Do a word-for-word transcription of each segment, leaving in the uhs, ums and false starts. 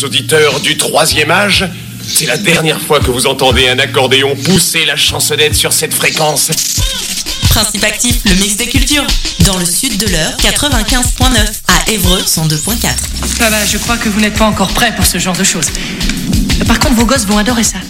auditeurs du troisième âge. C'est la dernière fois que vous entendez un accordéon pousser la chansonnette sur cette fréquence. Principe actif, le mix des cultures. Dans le sud de l'Eure, quatre-vingt-quinze virgule neuf. À Évreux, cent deux virgule quatre. Ah bah, je crois que vous n'êtes pas encore prêt pour ce genre de choses. Par contre, vos gosses vont adorer ça.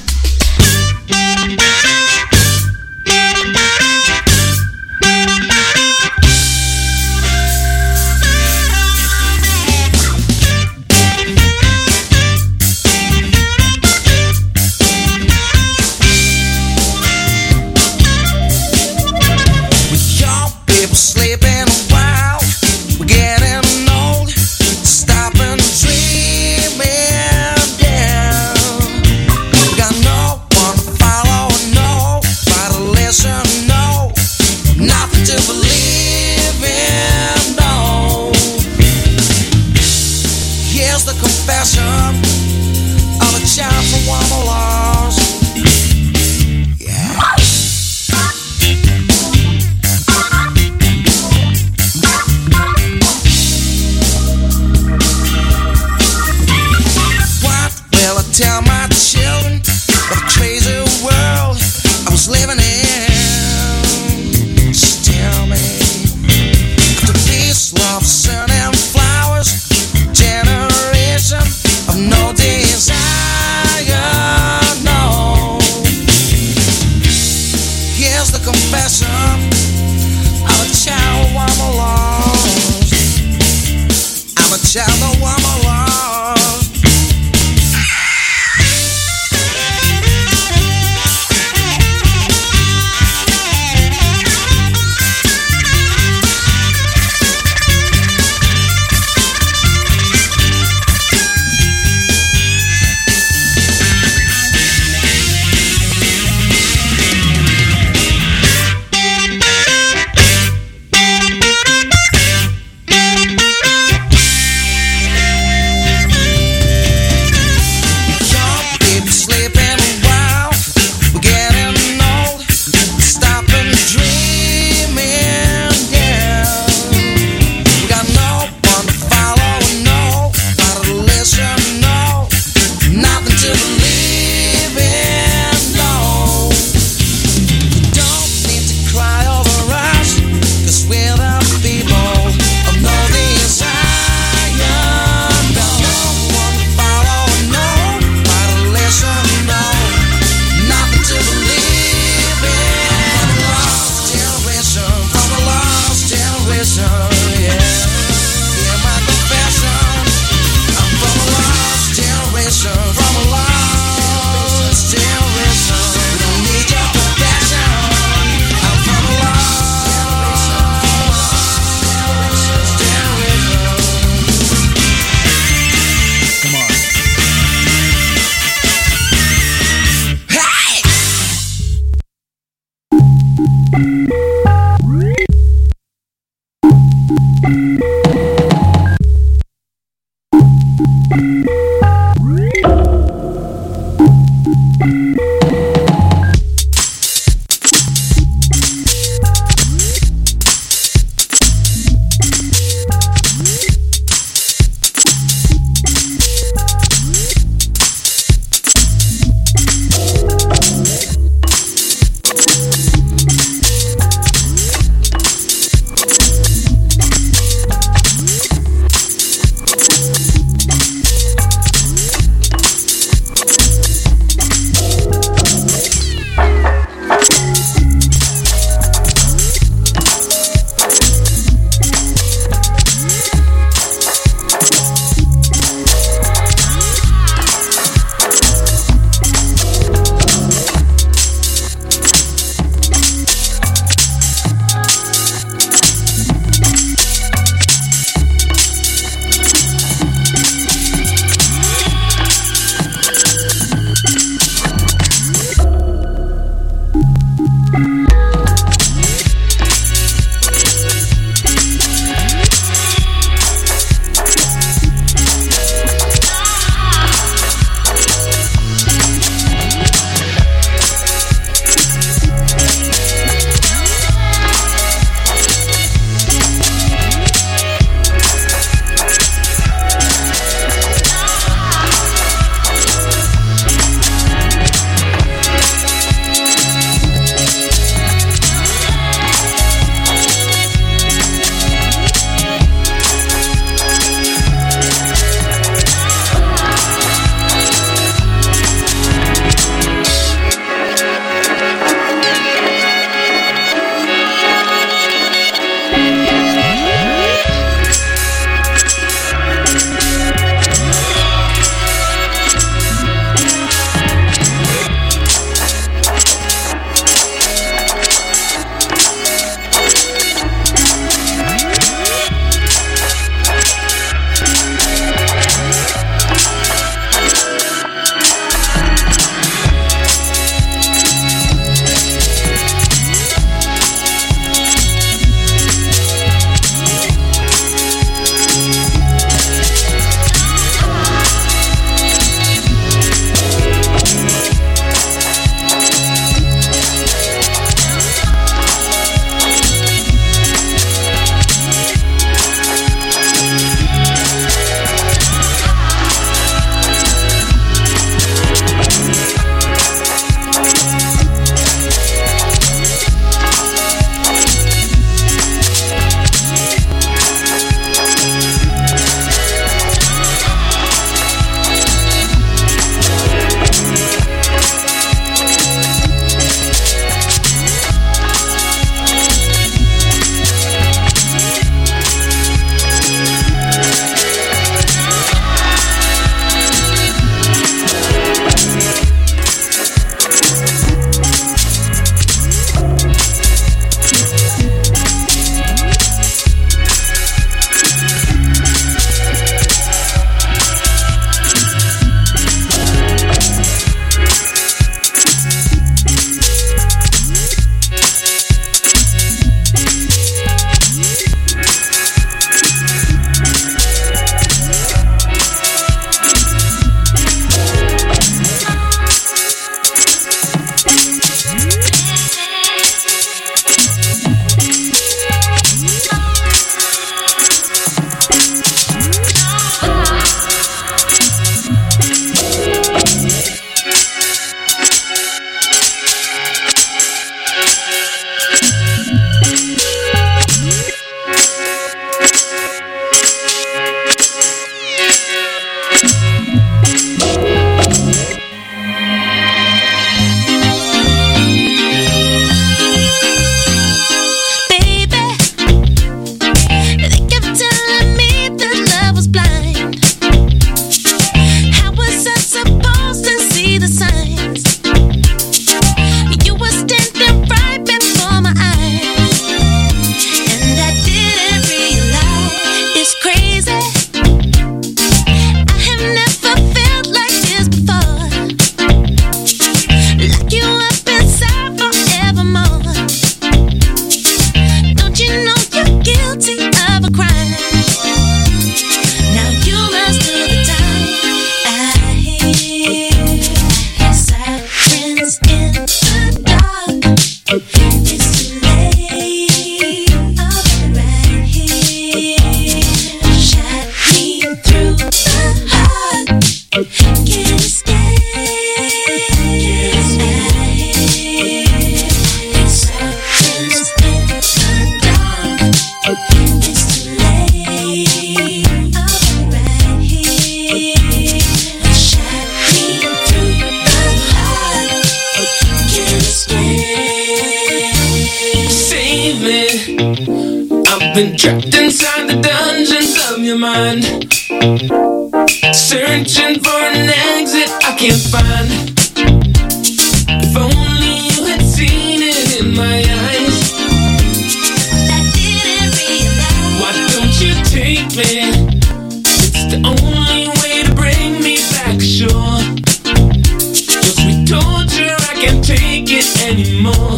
Been trapped inside the dungeons of your mind, searching for an exit I can't find. If only you had seen it in my eyes. I didn't realize. Why don't you take me? It's the only way to bring me back ashore. Your sweet torture, I can't take it anymore.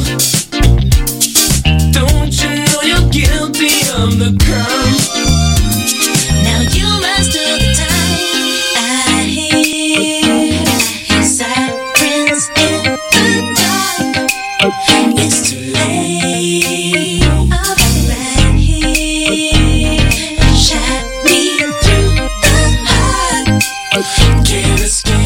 Don't you know you're guilty of the crime? Now you must do the time. I hear, I hear sirens in the dark. It's too late. I'll be right here. Shot me through the heart. Can't escape.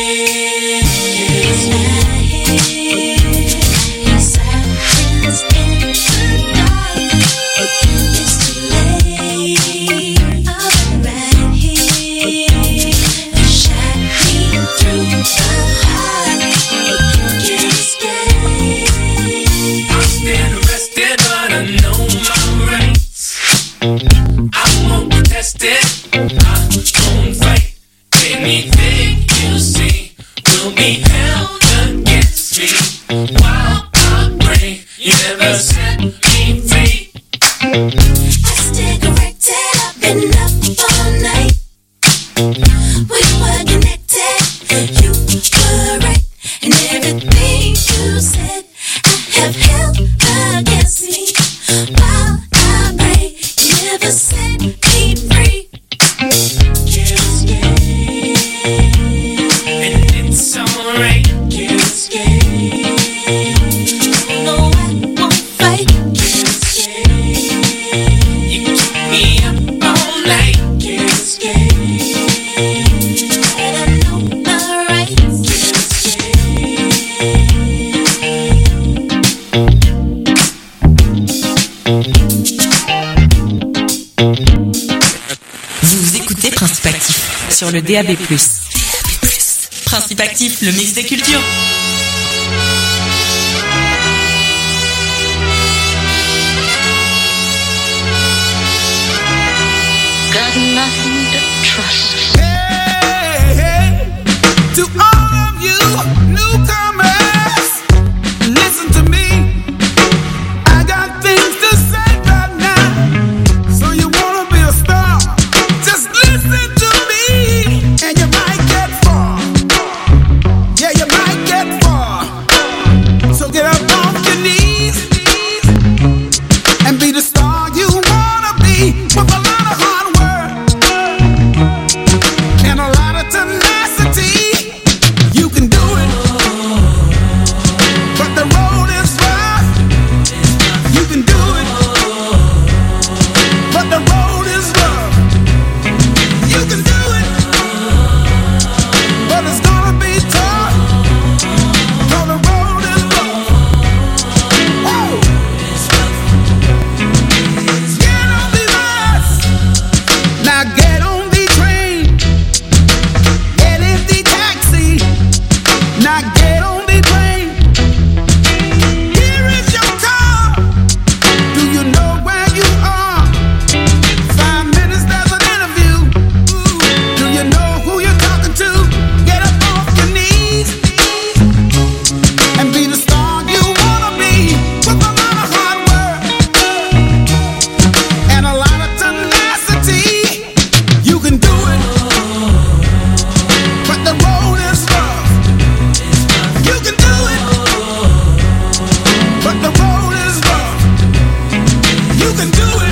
I hear, I hear sirens in the dark. It's too late. I'll be right here. Shot me through the heart. Can't escape. I'm still arrested, but I know my rights. I won't contest it. I won't fight. Anything you see will be held against me. While I pray, you never set me free. I stay corrected. I've been up all night. We were connected. You were right, and everything you said I have held against me. While I pray, you never set me free. Can't escape, and it's alright. Can't escape. No, I won't fight. Can't escape. You keep me up all night. Can't escape. And I know my rights. Can't escape. Vous écoutez Principe Actif sur le D A B plus. Principe Actif, le mix des cultures. Got nothing to trust. Hey, hey, to all of you newcomers, listen to me. I got things to say right now. So you wanna be a star? Just listen to me, and you might get far. Yeah, you might get far. So get up off your knees and be the star you wanna be, with a lot of hard work and a lot of tenacity. You can do it, but the road is rough. You can do it, but the road is rough. You can do it, but it's gonna be tough. No, the road is rough. Whoa. Get on the bus, now get on the train. Get in the taxi, now get on the plane. Here is your car. Do you know where you are? Five minutes, there's an interview. Ooh, do you know who you're talking to? Get up off your knees and be the star you wanna be, with a lot of hard work and a lot of tenacity. You can do it, but the road is rough. You can do it, but the road is rough. You can do it.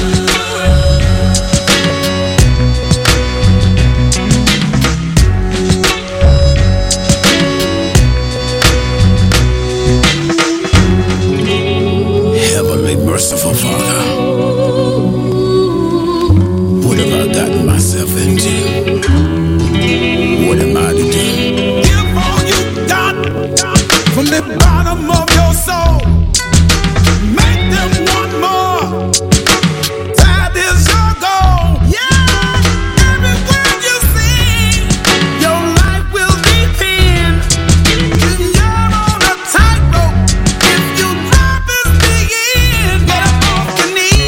Heavenly merciful Father, what have I gotten myself into? What am I to do? Give all you got from the bottom of your soul. Make them want more. That is your goal. Yeah, every word you sing, your life will be pinned. You're on a tightrope. If you drop, it's the end. Get up off your knees.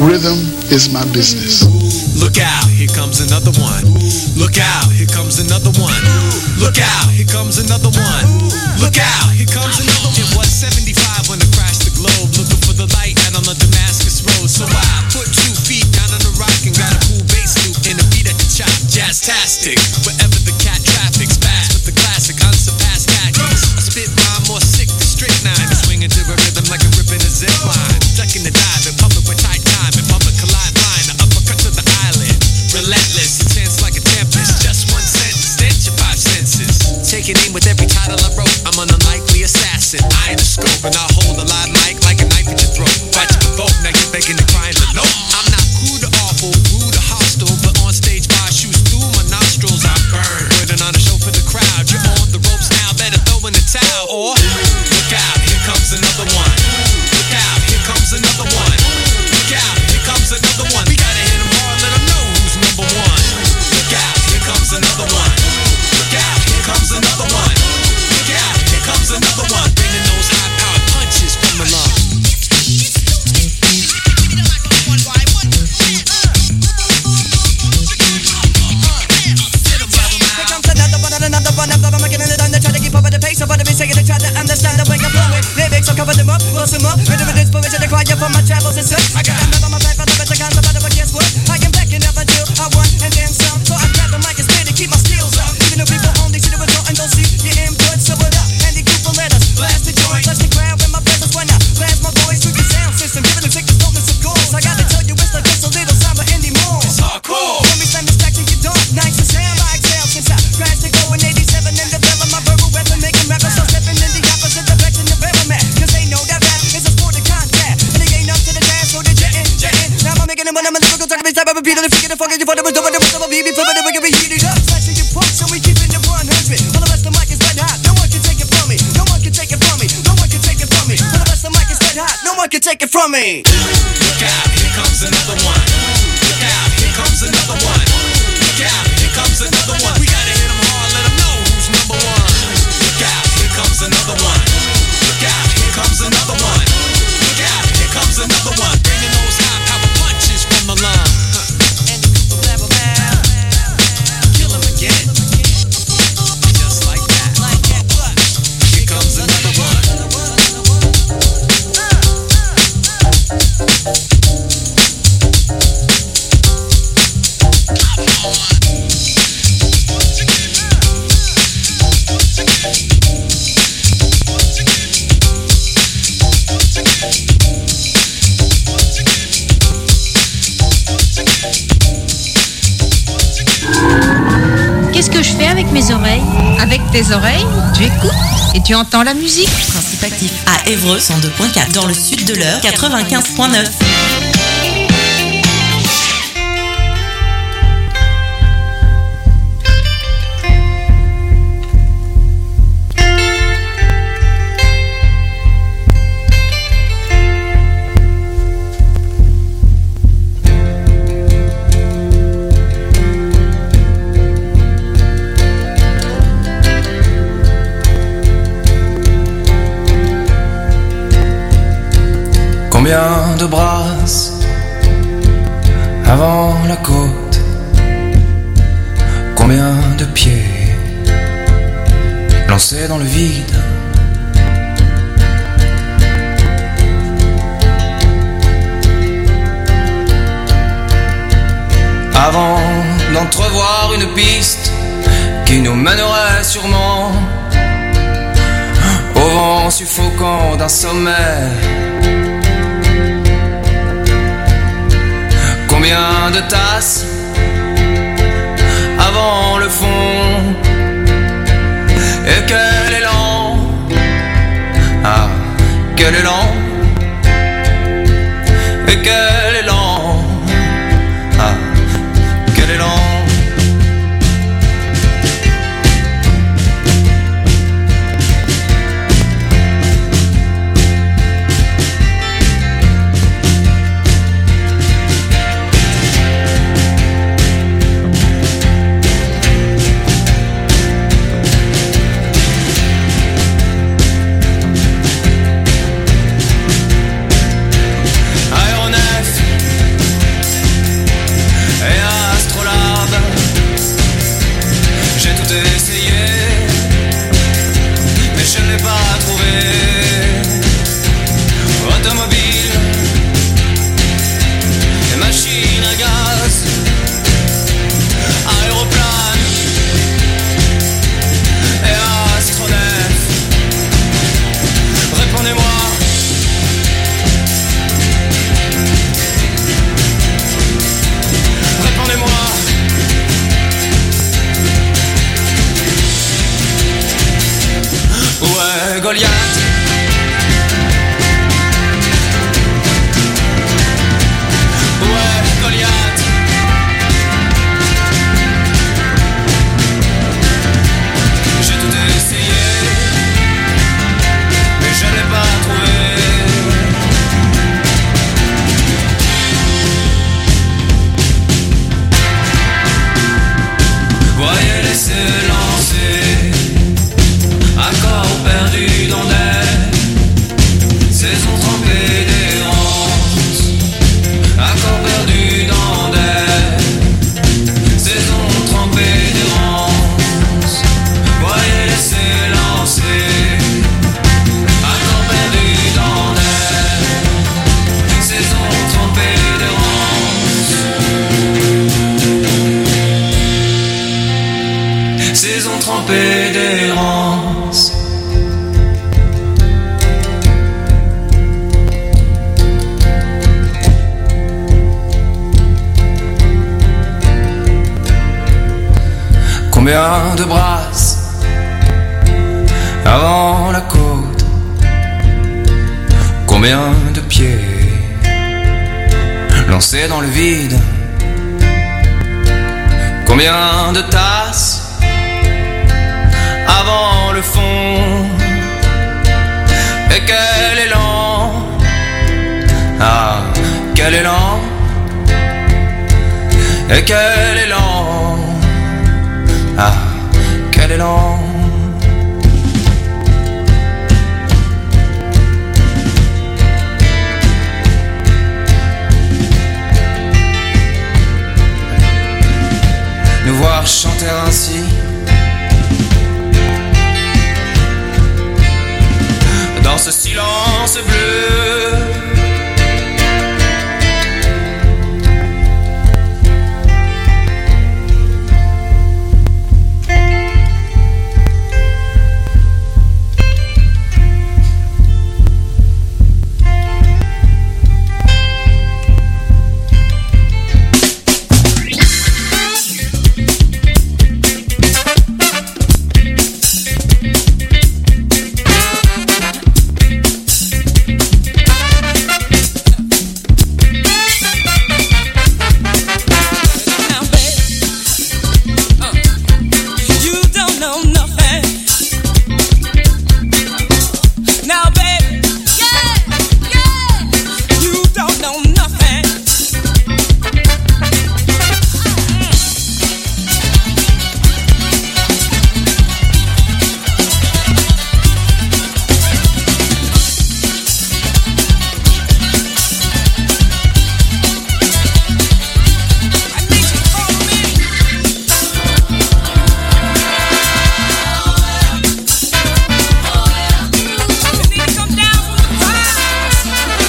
Rhythm is my business. Look out, here comes another one. Look out, here comes another one. Look out, here comes another one. Look out, here comes another one. It was seventy-five when I crashed the globe, looking for the light out on the Damascus road. So I put two feet down on the rock and got a cool bass loop and a beat at the chop. Jazztastic, wherever the cat traffic's fast with the classic unsurpassed tactics. I spit rhyme more sick than strychnine, swinging to a rhythm like a rip in a zip line. Ducking the dive and pumping with tight time and pumping collide line. The uppercut to the eyelid, relentless, intense like a tempest. Just one sentence, stench your five senses. Taking aim with every title I wrote. I'm an unlikely assassin. I ain't a scope and I hold a live mic like a knife at your throat. Watch you provoke, now you're begging to cry in the note. I'm not crude or awful, rude or hostile, but on stage fire shoots through my nostrils. I burn, putting on a show for the crowd. You're on the ropes now, better throw in the towel. Or look out, here comes another one. Look out, here comes another one. Look out, here comes another one. We gotta hit 'em hard, let 'em know who's number one. Look out, here comes another one. Look out, here comes another one. Look out, here comes another one. Bringing those high-powered punches from the lung. Another one, I'm I'm getting it on the try to keep up with the pace. I'm about to be saying they try to understand the way I'm flowing. Lyrics, I'll cover them up, close them up. Rhythm and inspiration, acquire from my travels and such. I got another on my back, I love it, I can't survive, but guess what? I am back and never do. I won and then some. So I grab the mic and spit and keep my skills up. Even though people only see the result and don't see your input. So what up? And the group will let us blast the joint. Touch the ground with my presence when I blast my voice through the sound system. Giving them sick the stillness, of course. I gotta tell you, it's like just a little samba anymore. It's hardcore. Let me slam the stacks in your dark nights and sound like exhale since I crashed to go in eighty-seven and develop my verbal weapon, making rappers so stepping in the opposite direction of ever met. Cause they know that rap is a sport of contact. And it ain't up to the dance, so they're jetting, jetting. Now I'm making them when I'm in the lyrical talking, type of repeating and freaking the fucking you for the rhythm of the rhythm of baby, flipping the wicked, we heat it up. Slashing your punch, so we keeping it one hundred. All the rest of the mic is red hot, no one can take it from me. No one can take it from me, no one can take it from me. All the rest of the mic is red hot, no one can take it from me. Look out, here comes another one. Look out, here comes another one. Look out, here comes another one. We gotta hit 'em hard, let 'em know who's number one. Look out, here comes another one. Look out, here comes another one. Look out, here comes another one. Bringing those high power punches from the lung. Huh. And the group of level man, kill 'em again. Just like that. Like that. Here comes another one. Qu'est-ce que je fais avec mes oreilles? Avec tes oreilles, tu écoutes et tu entends la musique. Principe actif à Évreux cent deux point quatre, dans le sud de l'Eure quatre-vingt-quinze point neuf. Combien de brasses avant la côte? Combien de pieds lancés dans le vide? Avant d'entrevoir une piste qui nous mènerait sûrement au vent suffocant d'un sommet. Combien de tasses avant le fond? Et quel élan, ah, quel élan, et quel élan, ah, quel élan. Goliath. J'ai tout essayé, mais je n'ai pas trouvé. Voyez-les se lancer, accords perdus dans des saisons trempées d'errance. Accords perdus dans des saisons trempées d'errance. Voyez-les se lancer, accords perdus dans des saisons trempées d'errance. Saison trempée d'errance. Combien de brasses avant la côte? Combien de pieds lancés dans le vide? Combien de tasses avant le fond? Et quel élan! Ah, quel élan! Et quel élan! Ah, quel élan! Nous voir chanter ainsi dans ce silence bleu.